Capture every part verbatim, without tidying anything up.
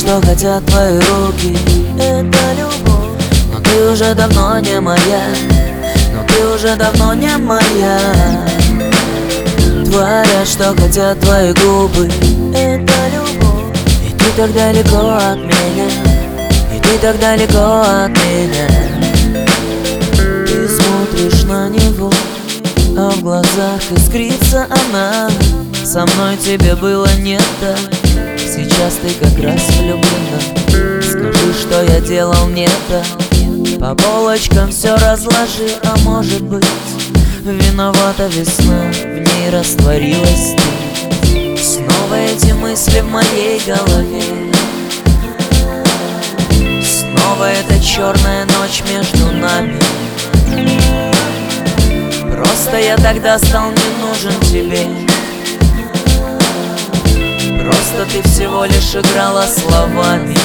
что хотят твои руки. Это любовь. Но ты уже давно не моя, но ты уже давно не моя. Творят, что хотят твои губы. Это любовь. И ты так далеко от меня, и ты так далеко от меня. Ты смотришь на него, а в глазах искрится она. Со мной тебе было не так, сейчас ты как раз влюблена. Скажи, что я делал не так, по полочкам все разложи. А может быть, виновата весна, в ней растворилась ты. Снова эти мысли в моей голове, снова эта черная ночь между нами. Просто я тогда стал не нужен тебе, просто ты всего лишь играла словами.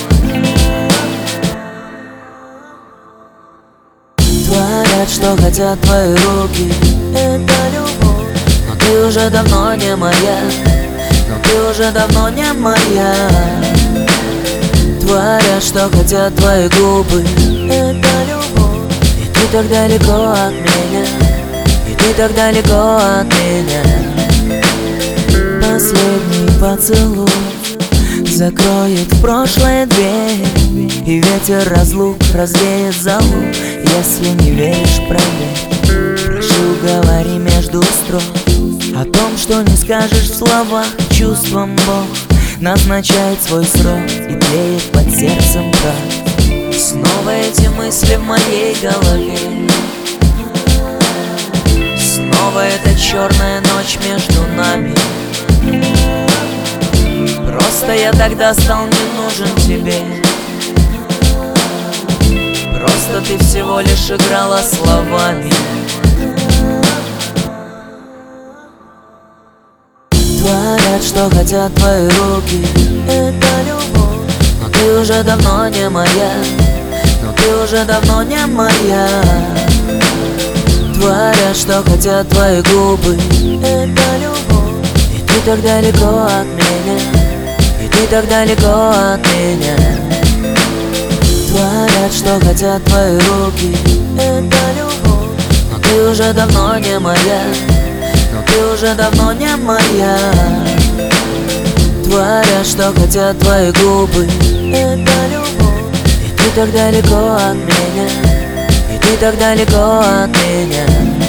Творят, что хотят твои руки. Это любовь. Но ты уже давно не моя, но ты уже давно не моя. Творят, что хотят твои губы. Это любовь. И ты так далеко от меня, и ты так далеко от меня. Последний поцелуй закроет в прошлое дверь, и ветер разлук развеет залу. Если не веришь, проверь. Прошу, говори между строк о том, что не скажешь в словах. Чувством Бог назначает свой срок, и тлеет под сердцем прах. Снова эти мысли в моей голове, снова эта черная ночь между нами. Просто я тогда стал не нужен тебе, просто ты всего лишь играла словами. Творят, что хотят твои руки. Это любовь. Но ты уже давно не моя, но ты уже давно не моя. Творят, что хотят твои губы. Это любовь. И ты так далеко от меня, и ты так далеко от меня. Творят, что хотят твои руки. Это любовь. Но ты уже давно не моя, но ты уже давно не моя. Творят, что хотят твои губы. Это любовь. И ты так далеко от меня, и ты так далеко от меня.